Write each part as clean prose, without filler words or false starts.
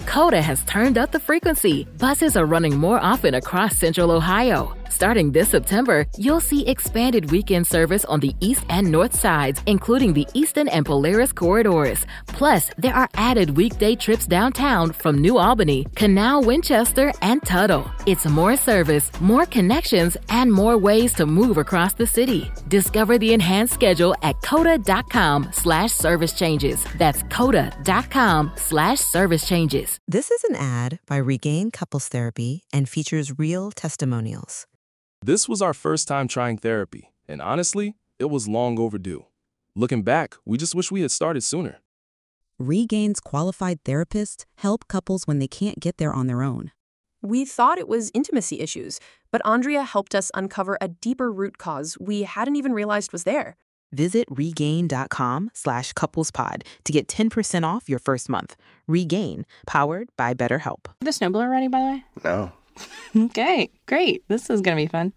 Coda has turned up the frequency. Buses are running more often across Central Ohio. Starting this September, you'll see expanded weekend service on the east and north sides, including the Eastern and Polaris corridors. Plus, there are added weekday trips downtown from New Albany, Canal, Winchester, and Tuttle. It's more service, more connections, and more ways to move across the city. Discover the enhanced schedule at coda.com/service changes. That's coda.com/service changes. This is an ad by Regain Couples Therapy and features real testimonials. This was our first time trying therapy, and honestly, it was long overdue. Looking back, we just wish we had started sooner. Regain's qualified therapists help couples when they can't get there on their own. We thought it was intimacy issues, but Andrea helped us uncover a deeper root cause we hadn't even realized was there. Visit regain.com/couplespod to get 10% off your first month. Regain, powered by BetterHelp. The snowblower ready, by the way? No. Okay, great. This is going to be fun.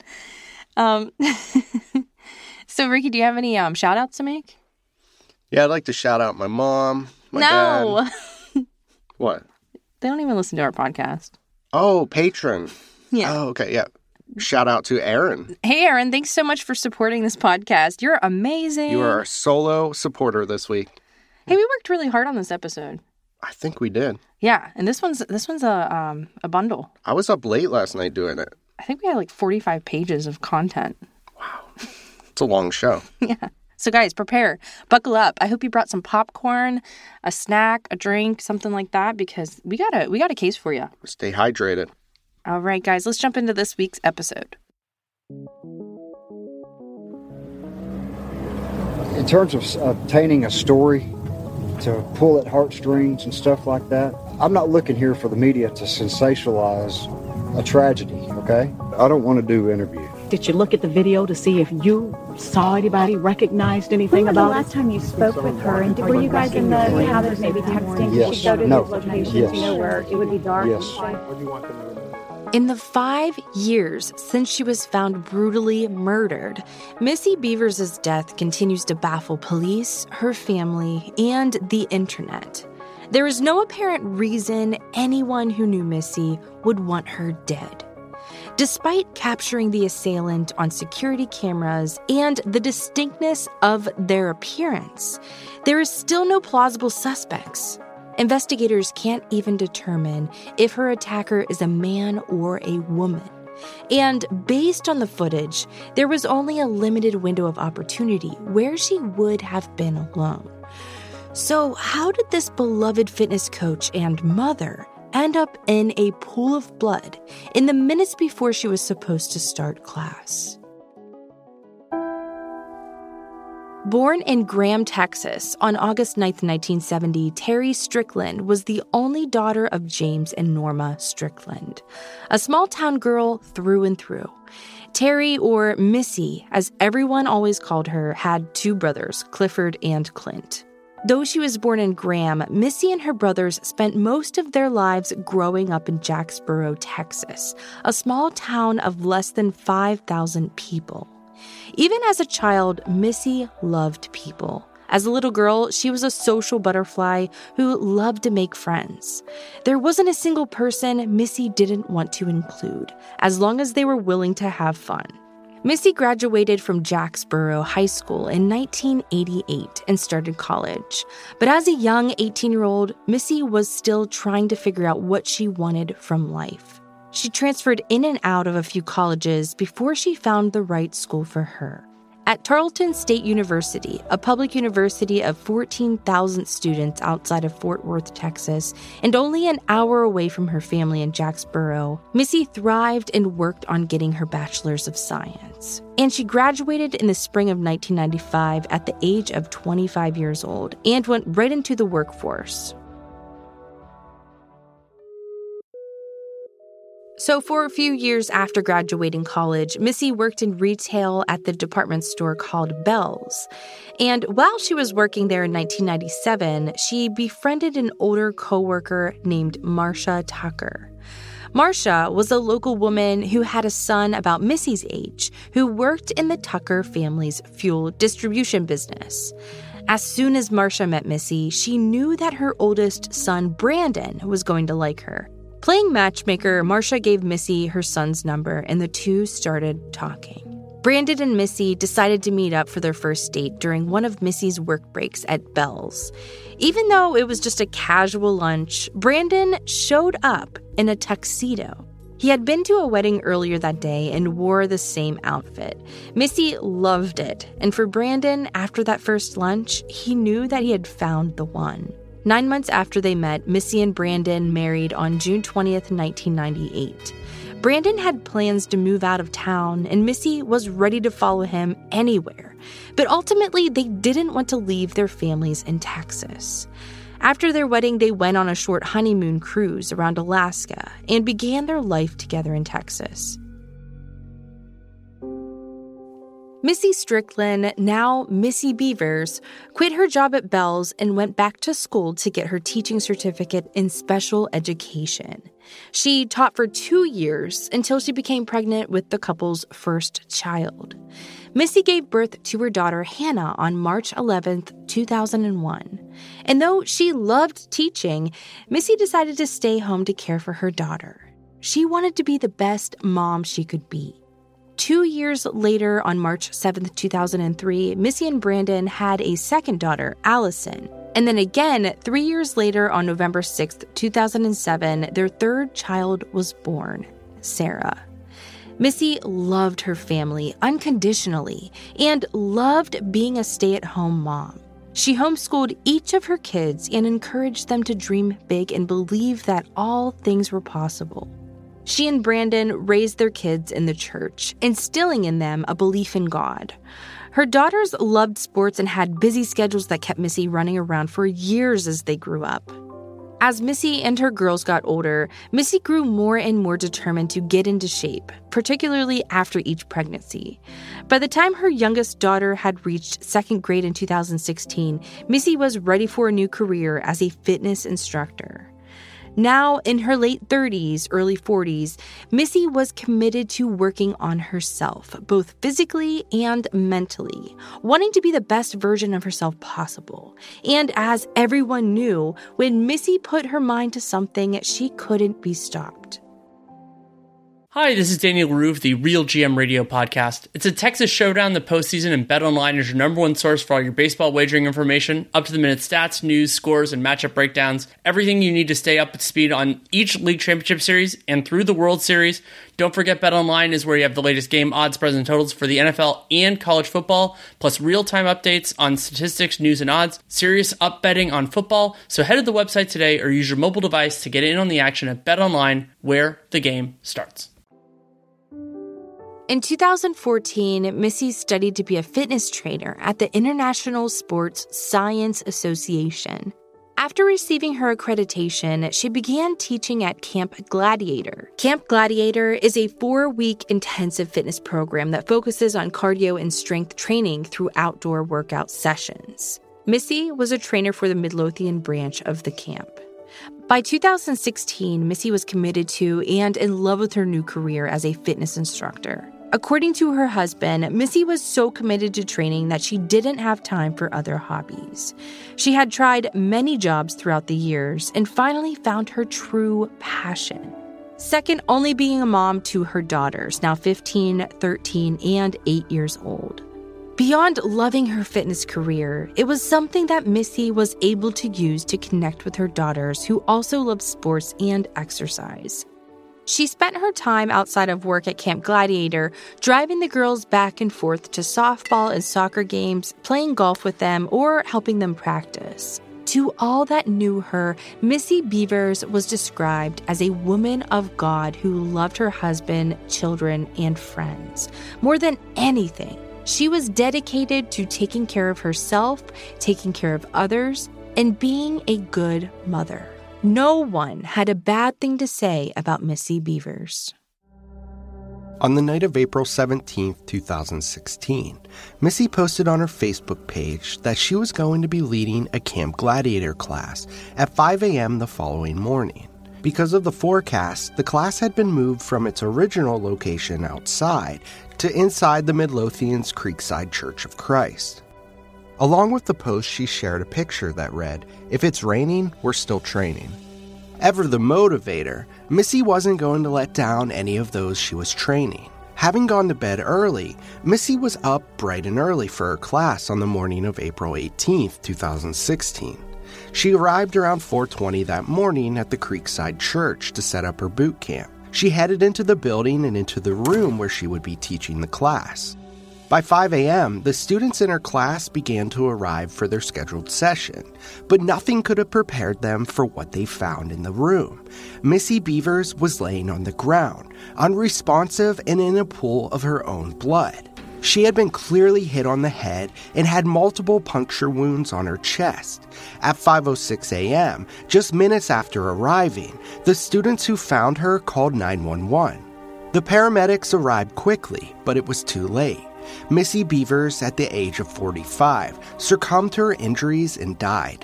So, Ricky, do you have any shout-outs to make? Yeah, I'd like to shout out my mom, my dad. What? They don't even listen to our podcast. Oh, patron. Yeah. Oh, okay, yeah. Shout out to Aaron. Hey, Aaron, thanks so much for supporting this podcast. You're amazing. You are our solo supporter this week. Hey, we worked really hard on this episode. I think we did. Yeah, and this one's a bundle. I was up late last night doing it. I think we had like 45 pages of content. Wow. It's a long show. Yeah. So guys, prepare. Buckle up. I hope you brought some popcorn, a snack, a drink, something like that, because we got a case for you. Stay hydrated. All right, guys, let's jump into this week's episode. In terms of obtaining a story to pull at heartstrings and stuff like that, I'm not looking here for the media to sensationalize a tragedy, okay? I don't want to do interviews. Did you look at the video to see if you saw anybody, recognized anything about it? When was the last time you spoke with her? And were you guys in the habit of maybe texting? Yes. She showed her No. these locations, Yes. you know, where it would be dark. Yes. In the 5 years since she was found brutally murdered, Missy Beavers' death continues to baffle police, her family, and the internet. There is no apparent reason anyone who knew Missy would want her dead. Despite capturing the assailant on security cameras and the distinctness of their appearance, there is still no plausible suspects. Investigators can't even determine if her attacker is a man or a woman. And based on the footage, there was only a limited window of opportunity where she would have been alone. So how did this beloved fitness coach and mother end up in a pool of blood in the minutes before she was supposed to start class? Born in Graham, Texas, on August 9, 1970, Terry Strickland was the only daughter of James and Norma Strickland, a small-town girl through and through. Terry, or Missy, as everyone always called her, had 2 brothers, Clifford and Clint. Though she was born in Graham, Missy and her brothers spent most of their lives growing up in Jacksboro, Texas, a small town of less than 5,000 people. Even as a child, Missy loved people. As a little girl, she was a social butterfly who loved to make friends. There wasn't a single person Missy didn't want to include, as long as they were willing to have fun. Missy graduated from Jacksboro High School in 1988 and started college. But as a young 18-year-old, Missy was still trying to figure out what she wanted from life. She transferred in and out of a few colleges before she found the right school for her. At Tarleton State University, a public university of 14,000 students outside of Fort Worth, Texas, and only an hour away from her family in Jacksboro, Missy thrived and worked on getting her Bachelor's of Science. And she graduated in the spring of 1995 at the age of 25 years old and went right into the workforce. So for a few years after graduating college, Missy worked in retail at the department store called Belle's. And while she was working there in 1997, she befriended an older coworker named Marsha Tucker. Marsha was a local woman who had a son about Missy's age who worked in the Tucker family's fuel distribution business. As soon as Marcia met Missy, she knew that her oldest son, Brandon, was going to like her. Playing matchmaker, Marcia gave Missy her son's number, and the two started talking. Brandon and Missy decided to meet up for their first date during one of Missy's work breaks at Bell's. Even though it was just a casual lunch, Brandon showed up in a tuxedo. He had been to a wedding earlier that day and wore the same outfit. Missy loved it, and for Brandon, after that first lunch, he knew that he had found the one. 9 months after they met, Missy and Brandon married on June 20th, 1998. Brandon had plans to move out of town, and Missy was ready to follow him anywhere. But ultimately, they didn't want to leave their families in Texas. After their wedding, they went on a short honeymoon cruise around Alaska and began their life together in Texas. Missy Strickland, now Missy Bevers, quit her job at Bell's and went back to school to get her teaching certificate in special education. She taught for 2 years until she became pregnant with the couple's first child. Missy gave birth to her daughter Hannah on March 11th, 2001. And though she loved teaching, Missy decided to stay home to care for her daughter. She wanted to be the best mom she could be. 2 years later, on March 7th, 2003, Missy and Brandon had a second daughter, Allison. And then again, 3 years later, on November 6th, 2007, their third child was born, Sarah. Missy loved her family unconditionally and loved being a stay-at-home mom. She homeschooled each of her kids and encouraged them to dream big and believe that all things were possible. She and Brandon raised their kids in the church, instilling in them a belief in God. Her daughters loved sports and had busy schedules that kept Missy running around for years as they grew up. As Missy and her girls got older, Missy grew more and more determined to get into shape, particularly after each pregnancy. By the time her youngest daughter had reached second grade in 2016, Missy was ready for a new career as a fitness instructor. Now, in her late 30s, early 40s, Missy was committed to working on herself, both physically and mentally, wanting to be the best version of herself possible. And as everyone knew, when Missy put her mind to something, she couldn't be stopped. Hi, this is Daniel Leroux of the Real GM Radio Podcast. It's a Texas showdown in the postseason, and BetOnline is your number one source for all your baseball wagering information, up-to-the-minute stats, news, scores, and matchup breakdowns. Everything you need to stay up to speed on each league championship series and through the World Series. Don't forget BetOnline is where you have the latest game odds, spreads, and totals for the NFL and college football, plus real-time updates on statistics, news, and odds, serious up betting on football. So head to the website today or use your mobile device to get in on the action at BetOnline, where the game starts. In 2014, Missy studied to be a fitness trainer at the International Sports Science Association. After receiving her accreditation, she began teaching at Camp Gladiator. Camp Gladiator is a 4-week intensive fitness program that focuses on cardio and strength training through outdoor workout sessions. Missy was a trainer for the Midlothian branch of the camp. By 2016, Missy was committed to and in love with her new career as a fitness instructor. According to her husband, Missy was so committed to training that she didn't have time for other hobbies. She had tried many jobs throughout the years and finally found her true passion. Second only being a mom to her daughters, now 15, 13, and 8 years old. Beyond loving her fitness career, it was something that Missy was able to use to connect with her daughters who also loved sports and exercise. She spent her time outside of work at Camp Gladiator, driving the girls back and forth to softball and soccer games, playing golf with them, or helping them practice. To all that knew her, Missy Bevers was described as a woman of God who loved her husband, children, and friends. More than anything, she was dedicated to taking care of herself, taking care of others, and being a good mother. No one had a bad thing to say about Missy Bevers. On the night of April 17, 2016, Missy posted on her Facebook page that she was going to be leading a Camp Gladiator class at 5 a.m. the following morning. Because of the forecast, the class had been moved from its original location outside to inside the Midlothian's Creekside Church of Christ. Along with the post, she shared a picture that read, "If it's raining, we're still training." Ever the motivator, Missy wasn't going to let down any of those she was training. Having gone to bed early, Missy was up bright and early for her class on the morning of April 18th, 2016. She arrived around 4:20 that morning at the Creekside Church to set up her boot camp. She headed into the building and into the room where she would be teaching the class. By 5 a.m., the students in her class began to arrive for their scheduled session, but nothing could have prepared them for what they found in the room. Missy Beavers was laying on the ground, unresponsive and in a pool of her own blood. She had been clearly hit on the head and had multiple puncture wounds on her chest. At 5:06 a.m., just minutes after arriving, the students who found her called 911. The paramedics arrived quickly, but it was too late. Missy Beavers, at the age of 45, succumbed to her injuries and died.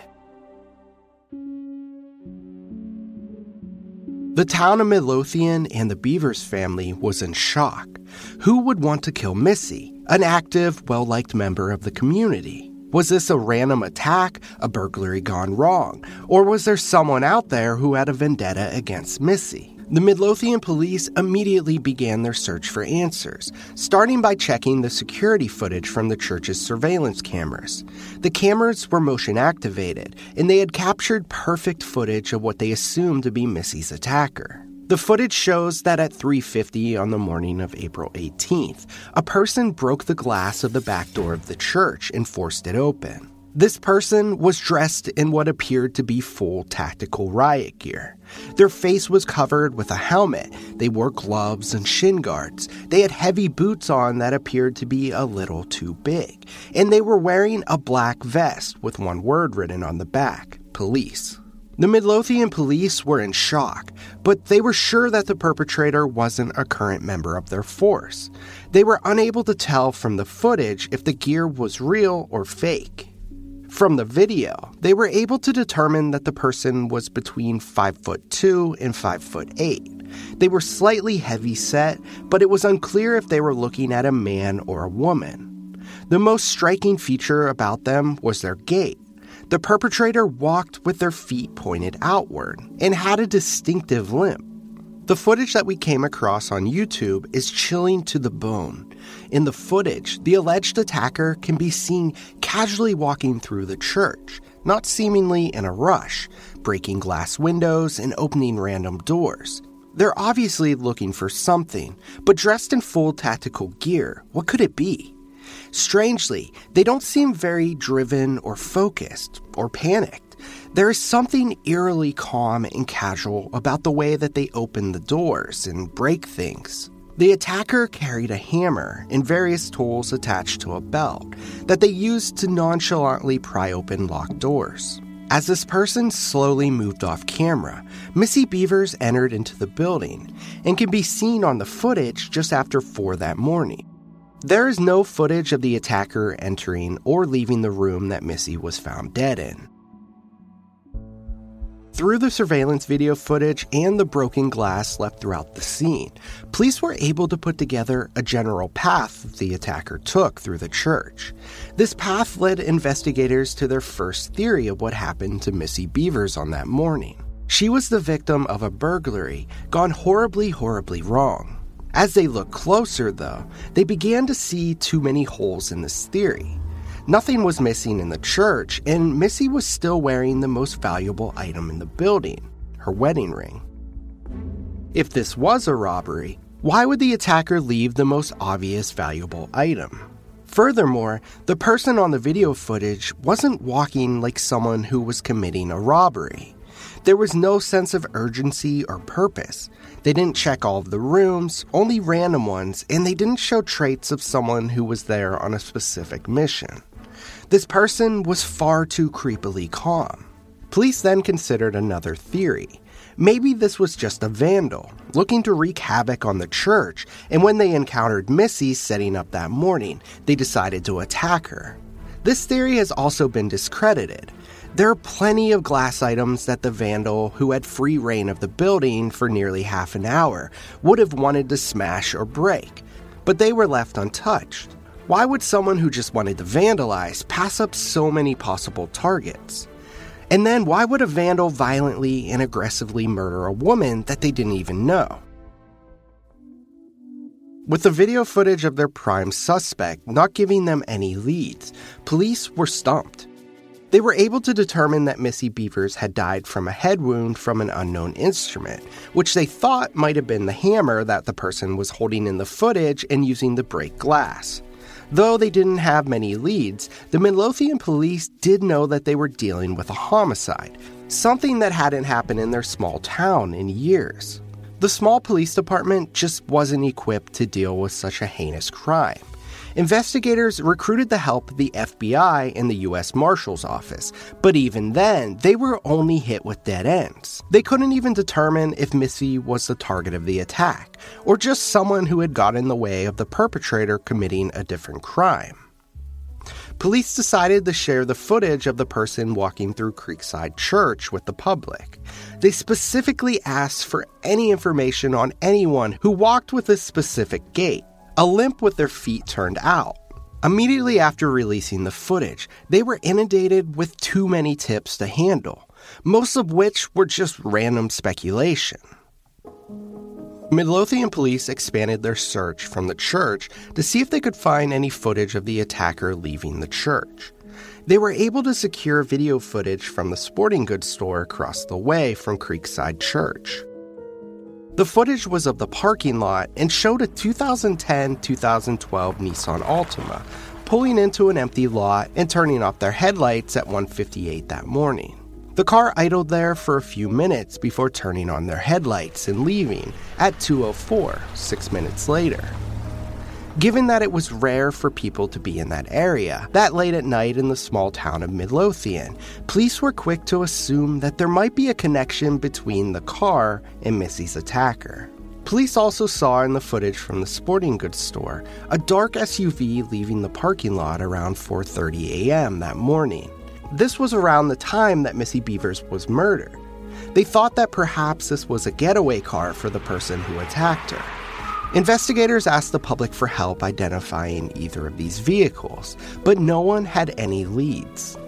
The town of Midlothian and the Beavers family was in shock. Who would want to kill Missy, an active, well-liked member of the community? Was this a random attack, a burglary gone wrong, or was there someone out there who had a vendetta against Missy? The Midlothian police immediately began their search for answers, starting by checking the security footage from the church's surveillance cameras. The cameras were motion activated, and they had captured perfect footage of what they assumed to be Missy's attacker. The footage shows that at 3:50 on the morning of April 18th, a person broke the glass of the back door of the church and forced it open. This person was dressed in what appeared to be full tactical riot gear. Their face was covered with a helmet. They wore gloves and shin guards. They had heavy boots on that appeared to be a little too big. And they were wearing a black vest with one word written on the back: police. The Midlothian police were in shock, but they were sure that the perpetrator wasn't a current member of their force. They were unable to tell from the footage if the gear was real or fake. From the video, they were able to determine that the person was between 5'2" and 5'8". They were slightly heavy set, but it was unclear if they were looking at a man or a woman. The most striking feature about them was their gait. The perpetrator walked with their feet pointed outward and had a distinctive limp. The footage that we came across on YouTube is chilling to the bone. In the footage, the alleged attacker can be seen casually walking through the church, not seemingly in a rush, breaking glass windows and opening random doors. They're obviously looking for something, but dressed in full tactical gear, what could it be? Strangely, they don't seem very driven or focused or panicked. There is something eerily calm and casual about the way that they open the doors and break things. The attacker carried a hammer and various tools attached to a belt that they used to nonchalantly pry open locked doors. As this person slowly moved off camera, Missy Beavers entered into the building and can be seen on the footage just after 4 that morning. There is no footage of the attacker entering or leaving the room that Missy was found dead in. Through the surveillance video footage and the broken glass left throughout the scene, police were able to put together a general path the attacker took through the church. This path led investigators to their first theory of what happened to Missy Beavers on that morning. She was the victim of a burglary gone horribly, horribly wrong. As they looked closer, though, they began to see too many holes in this theory. Nothing was missing in the church, and Missy was still wearing the most valuable item in the building, her wedding ring. If this was a robbery, why would the attacker leave the most obvious valuable item? Furthermore, the person on the video footage wasn't walking like someone who was committing a robbery. There was no sense of urgency or purpose. They didn't check all of the rooms, only random ones, and they didn't show traits of someone who was there on a specific mission. This person was far too creepily calm. Police then considered another theory. Maybe this was just a vandal, looking to wreak havoc on the church, and when they encountered Missy setting up that morning, they decided to attack her. This theory has also been discredited. There are plenty of glass items that the vandal, who had free reign of the building for nearly half an hour, would have wanted to smash or break, but they were left untouched. Why would someone who just wanted to vandalize pass up so many possible targets? And then why would a vandal violently and aggressively murder a woman that they didn't even know? With the video footage of their prime suspect not giving them any leads, police were stumped. They were able to determine that Missy Bevers had died from a head wound from an unknown instrument, which they thought might have been the hammer that the person was holding in the footage and using to break glass. Though they didn't have many leads, the Midlothian police did know that they were dealing with a homicide, something that hadn't happened in their small town in years. The small police department just wasn't equipped to deal with such a heinous crime. Investigators recruited the help of the FBI and the U.S. Marshal's Office, but even then, they were only hit with dead ends. They couldn't even determine if Missy was the target of the attack, or just someone who had got in the way of the perpetrator committing a different crime. Police decided to share the footage of the person walking through Creekside Church with the public. They specifically asked for any information on anyone who walked with a specific gait, a limp with their feet turned out. Immediately after releasing the footage, they were inundated with too many tips to handle, most of which were just random speculation. Midlothian police expanded their search from the church to see if they could find any footage of the attacker leaving the church. They were able to secure video footage from the sporting goods store across the way from Creekside Church. The footage was of the parking lot and showed a 2010-2012 Nissan Altima pulling into an empty lot and turning off their headlights at 1:58 that morning. The car idled there for a few minutes before turning on their headlights and leaving at 2:04, 6 minutes later. Given that it was rare for people to be in that area that late at night in the small town of Midlothian, police were quick to assume that there might be a connection between the car and Missy's attacker. Police also saw in the footage from the sporting goods store a dark SUV leaving the parking lot around 4:30 a.m. that morning. This was around the time that Missy Bevers was murdered. They thought that perhaps this was a getaway car for the person who attacked her. Investigators asked the public for help identifying either of these vehicles, but no one had any leads.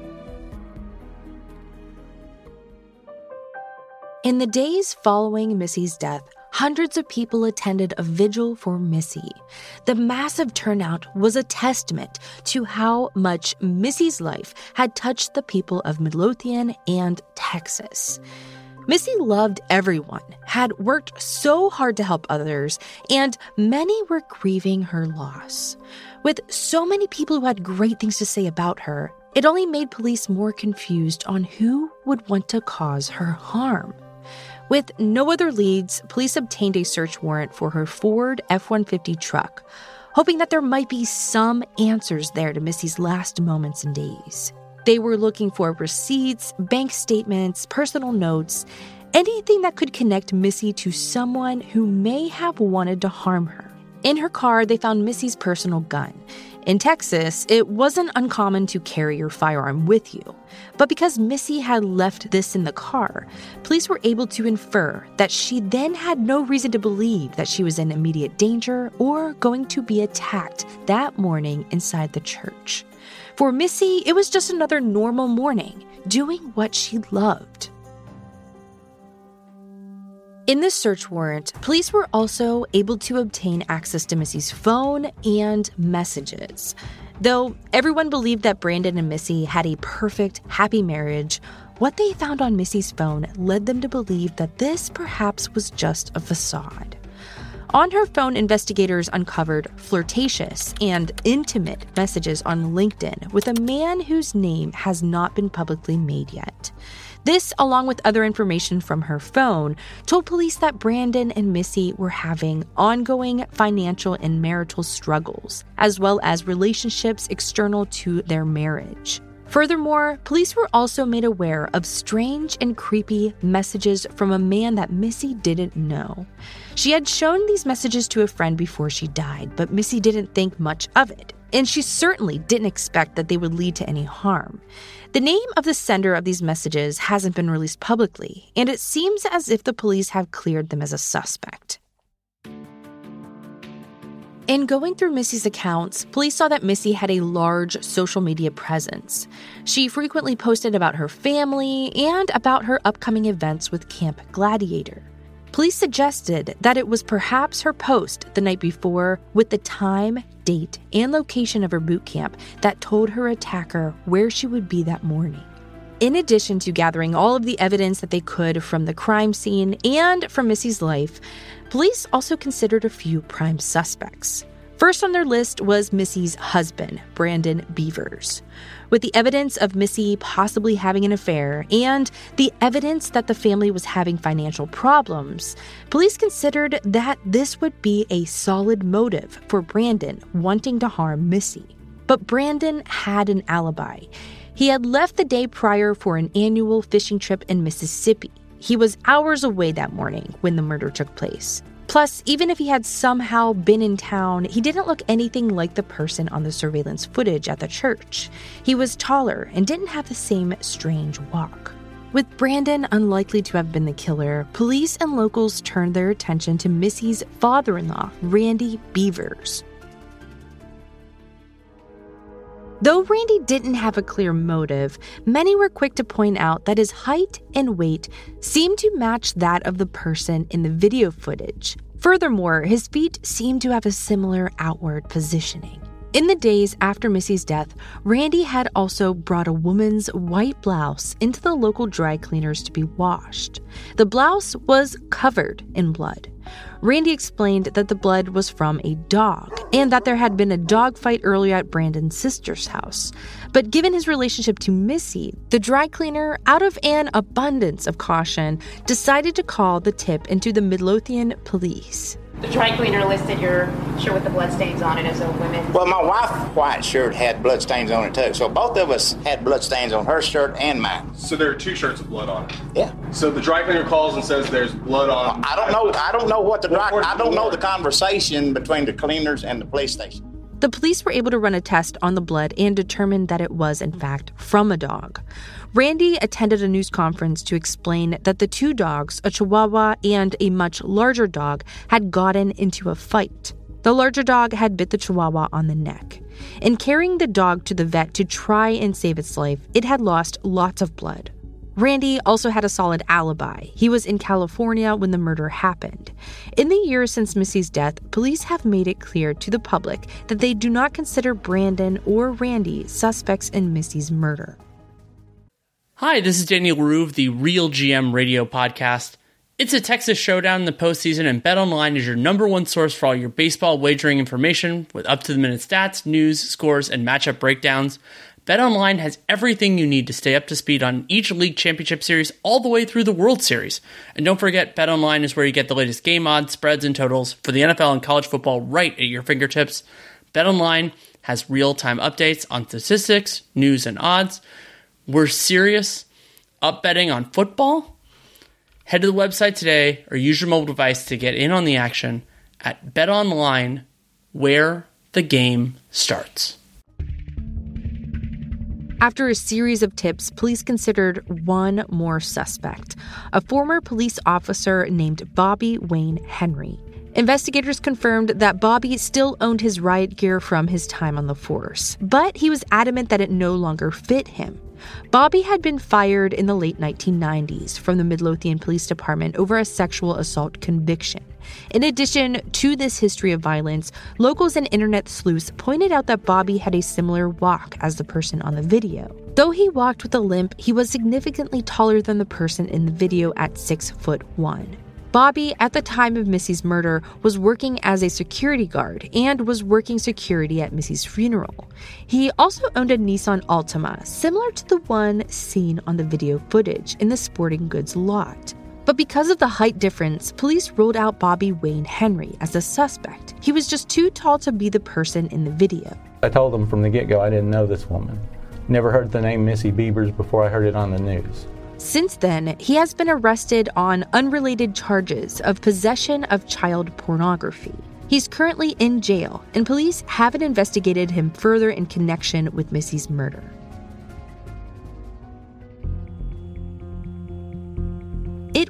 In the days following Missy's death, hundreds of people attended a vigil for Missy. The massive turnout was a testament to how much Missy's life had touched the people of Midlothian and Texas. Missy loved everyone, had worked so hard to help others, and many were grieving her loss. With so many people who had great things to say about her, it only made police more confused on who would want to cause her harm. With no other leads, police obtained a search warrant for her Ford F-150 truck, hoping that there might be some answers there to Missy's last moments and days. They were looking for receipts, bank statements, personal notes, anything that could connect Missy to someone who may have wanted to harm her. In her car, they found Missy's personal gun. In Texas, it wasn't uncommon to carry your firearm with you. But because Missy had left this in the car, police were able to infer that she then had no reason to believe that she was in immediate danger or going to be attacked that morning inside the church. For Missy, it was just another normal morning, doing what she loved. In this search warrant, police were also able to obtain access to Missy's phone and messages. Though everyone believed that Brandon and Missy had a perfect, happy marriage, what they found on Missy's phone led them to believe that this perhaps was just a facade. On her phone, investigators uncovered flirtatious and intimate messages on LinkedIn with a man whose name has not been publicly made yet. This, along with other information from her phone, told police that Brandon and Missy were having ongoing financial and marital struggles, as well as relationships external to their marriage. Furthermore, police were also made aware of strange and creepy messages from a man that Missy didn't know. She had shown these messages to a friend before she died, but Missy didn't think much of it, and she certainly didn't expect that they would lead to any harm. The name of the sender of these messages hasn't been released publicly, and it seems as if the police have cleared them as a suspect. In going through Missy's accounts, police saw that Missy had a large social media presence. She frequently posted about her family and about her upcoming events with Camp Gladiator. Police suggested that it was perhaps her post the night before with the time, date, and location of her boot camp that told her attacker where she would be that morning. In addition to gathering all of the evidence that they could from the crime scene and from Missy's life, police also considered a few prime suspects. First on their list was Missy's husband, Brandon Beavers. With the evidence of Missy possibly having an affair and the evidence that the family was having financial problems, police considered that this would be a solid motive for Brandon wanting to harm Missy. But Brandon had an alibi. He had left the day prior for an annual fishing trip in Mississippi. He was hours away that morning when the murder took place. Plus, even if he had somehow been in town, he didn't look anything like the person on the surveillance footage at the church. He was taller and didn't have the same strange walk. With Brandon unlikely to have been the killer, police and locals turned their attention to Missy's father-in-law, Randy Beavers. Though Randy didn't have a clear motive, many were quick to point out that his height and weight seemed to match that of the person in the video footage. Furthermore, his feet seemed to have a similar outward positioning. In the days after Missy's death, Randy had also brought a woman's white blouse into the local dry cleaners to be washed. The blouse was covered in blood. Randy explained that the blood was from a dog and that there had been a dog fight earlier at Brandon's sister's house. But given his relationship to Missy, the dry cleaner, out of an abundance of caution, decided to call the tip into the Midlothian police. The dry cleaner listed your shirt with the bloodstains on it as a women. Well, my wife's white shirt had bloodstains on it too, so both of us had bloodstains on her shirt and mine. So there are two shirts with blood on it. Yeah. So the dry cleaner calls and says there's blood on. I don't know what the dry. I don't know the conversation between the cleaners and the police station. The police were able to run a test on the blood and determined that it was, in fact, from a dog. Randy attended a news conference to explain that the two dogs, a Chihuahua and a much larger dog, had gotten into a fight. The larger dog had bit the Chihuahua on the neck. In carrying the dog to the vet to try and save its life, it had lost lots of blood. Randy also had a solid alibi. He was in California when the murder happened. In the years since Missy's death, police have made it clear to the public that they do not consider Brandon or Randy suspects in Missy's murder. Hi, this is Daniel Rue of the Real GM Radio Podcast. It's a Texas showdown in the postseason, and BetOnline is your number one source for all your baseball wagering information with up-to-the-minute stats, news, scores, and matchup breakdowns. BetOnline has everything you need to stay up to speed on each league championship series all the way through the World Series. And don't forget, BetOnline is where you get the latest game odds, spreads, and totals for the NFL and college football right at your fingertips. BetOnline has real-time updates on statistics, news, and odds. We're serious up betting on football? Head to the website today or use your mobile device to get in on the action at BetOnline, where the game starts. After a series of tips, police considered one more suspect, a former police officer named Bobby Wayne Henry. Investigators confirmed that Bobby still owned his riot gear from his time on the force, but he was adamant that it no longer fit him. Bobby had been fired in the late 1990s from the Midlothian Police Department over a sexual assault conviction. In addition to this history of violence, locals and internet sleuths pointed out that Bobby had a similar walk as the person on the video. Though he walked with a limp, he was significantly taller than the person in the video at 6'1". Bobby, at the time of Missy's murder, was working as a security guard and was working security at Missy's funeral. He also owned a Nissan Altima, similar to the one seen on the video footage in the sporting goods lot. But because of the height difference, police ruled out Bobby Wayne Henry as a suspect. He was just too tall to be the person in the video. I told them from the get-go I didn't know this woman. Never heard the name Missy Beavers before I heard it on the news. Since then, he has been arrested on unrelated charges of possession of child pornography. He's currently in jail, and police haven't investigated him further in connection with Missy's murder. It will have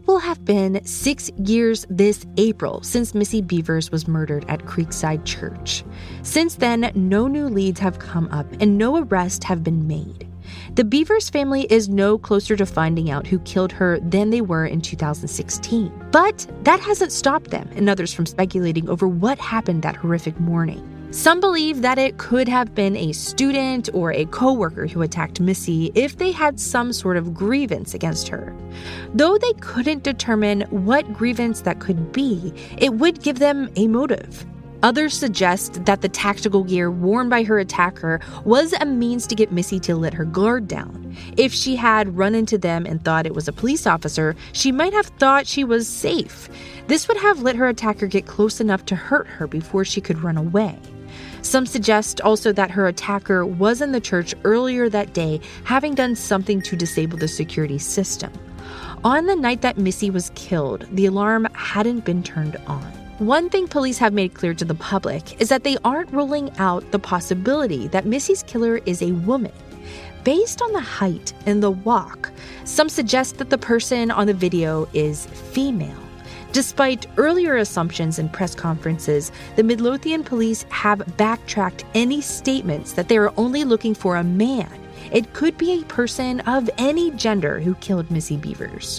been 6 years this April since Missy Bevers was murdered at Creekside Church. Since then, no new leads have come up and no arrests have been made. The Bevers family is no closer to finding out who killed her than they were in 2016. But that hasn't stopped them and others from speculating over what happened that horrific morning. Some believe that it could have been a student or a coworker who attacked Missy if they had some sort of grievance against her. Though they couldn't determine what grievance that could be, it would give them a motive. Others suggest that the tactical gear worn by her attacker was a means to get Missy to let her guard down. If she had run into them and thought it was a police officer, she might have thought she was safe. This would have let her attacker get close enough to hurt her before she could run away. Some suggest also that her attacker was in the church earlier that day, having done something to disable the security system. On the night that Missy was killed, the alarm hadn't been turned on. One thing police have made clear to the public is that they aren't ruling out the possibility that Missy's killer is a woman. Based on the height and the walk, some suggest that the person on the video is female. Despite earlier assumptions in press conferences, the Midlothian police have backtracked any statements that they are only looking for a man. It could be a person of any gender who killed Missy Bevers.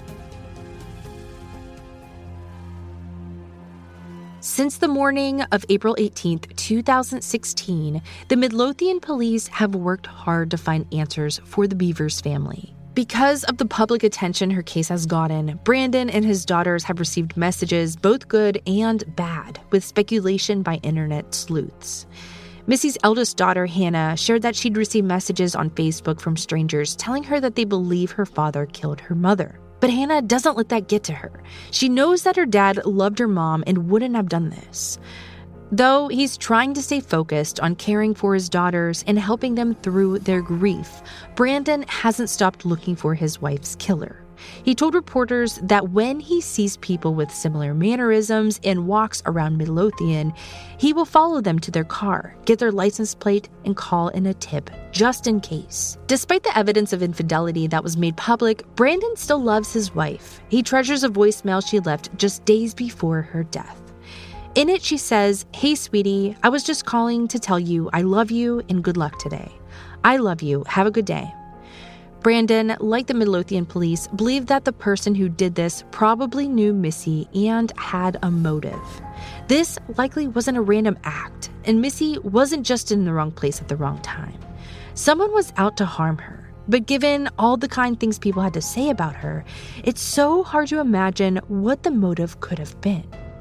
Since the morning of April 18, 2016, the Midlothian police have worked hard to find answers for the Bevers family. Because of the public attention her case has gotten, Brandon and his daughters have received messages, both good and bad, with speculation by internet sleuths. Missy's eldest daughter, Hannah, shared that she'd received messages on Facebook from strangers telling her that they believe her father killed her mother. But Hannah doesn't let that get to her. She knows that her dad loved her mom and wouldn't have done this. Though he's trying to stay focused on caring for his daughters and helping them through their grief, Brandon hasn't stopped looking for his wife's killer. He told reporters that when he sees people with similar mannerisms and walks around Midlothian, he will follow them to their car, get their license plate, and call in a tip just in case. Despite the evidence of infidelity that was made public, Brandon still loves his wife. He treasures a voicemail she left just days before her death. In it, she says, "Hey, sweetie, I was just calling to tell you I love you and good luck today. I love you. Have a good day." Brandon, like the Midlothian police, believed that the person who did this probably knew Missy and had a motive. This likely wasn't a random act, and Missy wasn't just in the wrong place at the wrong time. Someone was out to harm her. But given all the kind things people had to say about her, it's so hard to imagine what the motive could have been.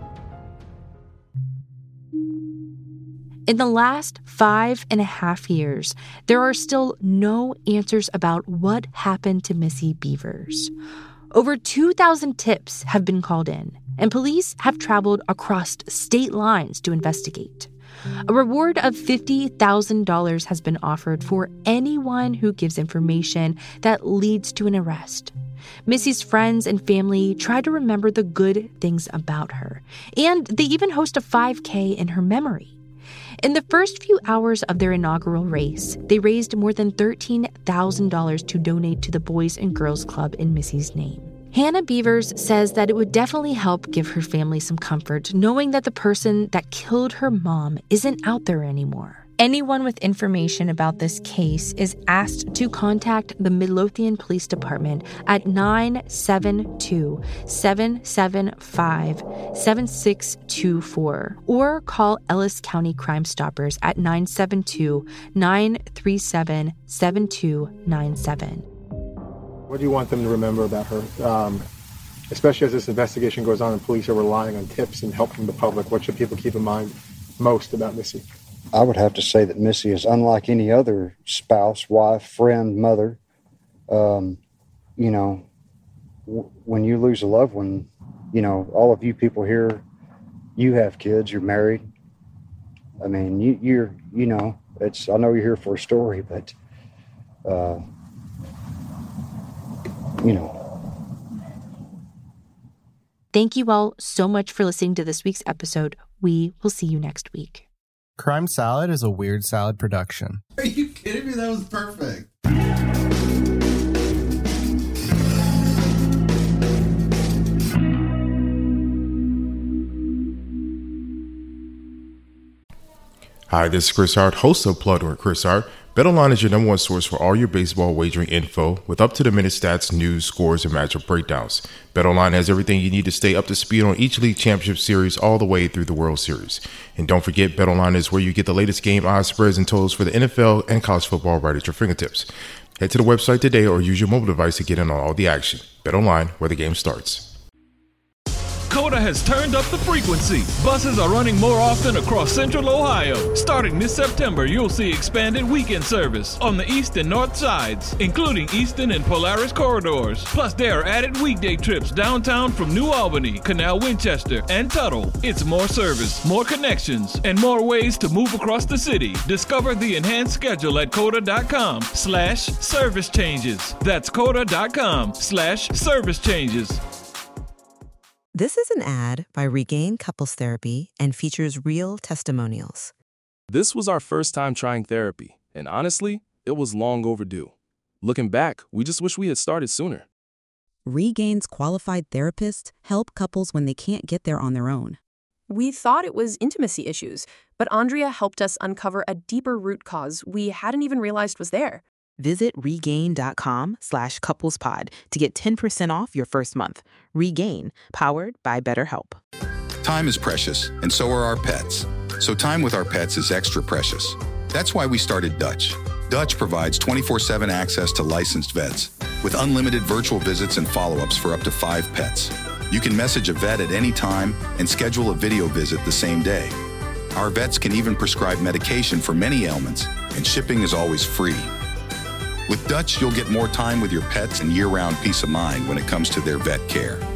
In the last 5.5 years, there are still no answers about what happened to Missy Bevers. Over 2,000 tips have been called in, and police have traveled across state lines to investigate. A reward of $50,000 has been offered for anyone who gives information that leads to an arrest. Missy's friends and family try to remember the good things about her, and they even host a 5K in her memory. In the first few hours of their inaugural race, they raised more than $13,000 to donate to the Boys and Girls Club in Missy's name. Hannah Bevers says that it would definitely help give her family some comfort, knowing that the person that killed her mom isn't out there anymore. Anyone with information about this case is asked to contact the Midlothian Police Department at 972-775-7624 or call Ellis County Crime Stoppers at 972-937-7297. What do you want them to remember about her? Especially as this investigation goes on and police are relying on tips and help from the public, what should people keep in mind most about Missy? I would have to say that Missy is unlike any other spouse, wife, friend, mother. When you lose a loved one, all of you people here, you have kids, you're married. I mean, I know you're here for a story, but, Thank you all so much for listening to this week's episode. We will see you next week. Crime Salad is a Weird Salad production. Are you kidding me? That was perfect. Hi, this is Chris Hart, host of Plugged with Chris Hart. BetOnline is your number one source for all your baseball wagering info with up-to-the-minute stats, news, scores, and matchup breakdowns. BetOnline has everything you need to stay up to speed on each league championship series all the way through the World Series. And don't forget, BetOnline is where you get the latest game odds, spreads, and totals for the NFL and college football right at your fingertips. Head to the website today or use your mobile device to get in on all the action. BetOnline, where the game starts. COTA has turned up the frequency. Buses are running more often across Central Ohio. Starting this September, you'll see expanded weekend service on the east and north sides, including Eastern and Polaris corridors. Plus, there are added weekday trips downtown from New Albany, Canal Winchester, and Tuttle. It's more service, more connections, and more ways to move across the city. Discover the enhanced schedule at COTA.com/service changes. That's COTA.com/service changes. This is an ad by Regain Couples Therapy and features real testimonials. This was our first time trying therapy, and honestly, it was long overdue. Looking back, we just wish we had started sooner. Regain's qualified therapists help couples when they can't get there on their own. We thought it was intimacy issues, but Andrea helped us uncover a deeper root cause we hadn't even realized was there. Visit regain.com/couplespod to get 10% off your first month. Regain, powered by BetterHelp. Time is precious, and so are our pets. So time with our pets is extra precious. That's why we started Dutch. Dutch provides 24/7 access to licensed vets with unlimited virtual visits and follow-ups for up to 5 pets. You can message a vet at any time and schedule a video visit the same day. Our vets can even prescribe medication for many ailments, and shipping is always free. With Dutch, you'll get more time with your pets and year-round peace of mind when it comes to their vet care.